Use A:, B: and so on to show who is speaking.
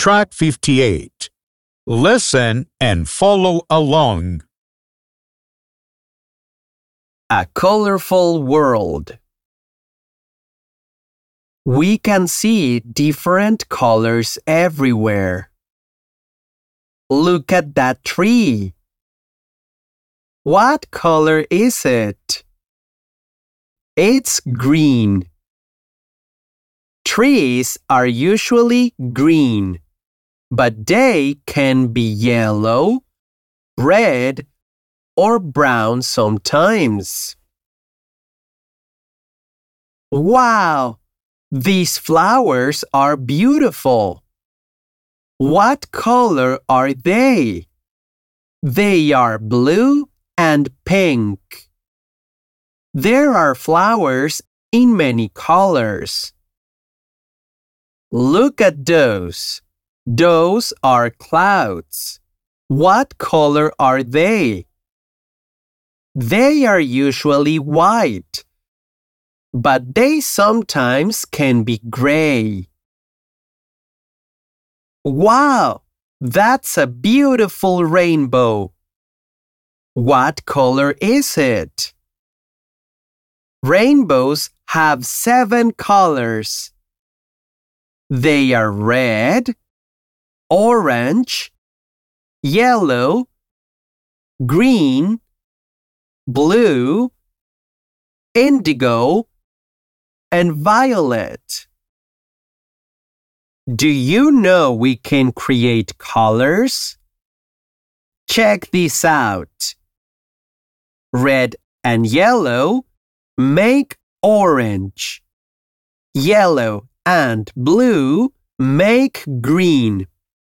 A: Track 58. Listen and follow along.
B: A colorful world. We can see different colors everywhere. Look at that tree. What color is it? It's green. Trees are usually green, but they can be yellow, red, or brown sometimes. Wow! These flowers are beautiful. What color are they? They are blue and pink. There are flowers in many colors. Look at those. Those are clouds. What color are they? They are usually white, but they sometimes can be gray. Wow! That's a beautiful rainbow. What color is it? Rainbows have 7 colors. They are red, orange, yellow, green, blue, indigo, and violet. Do you know we can create colors? Check this out. Red and yellow make orange. Yellow and blue make green.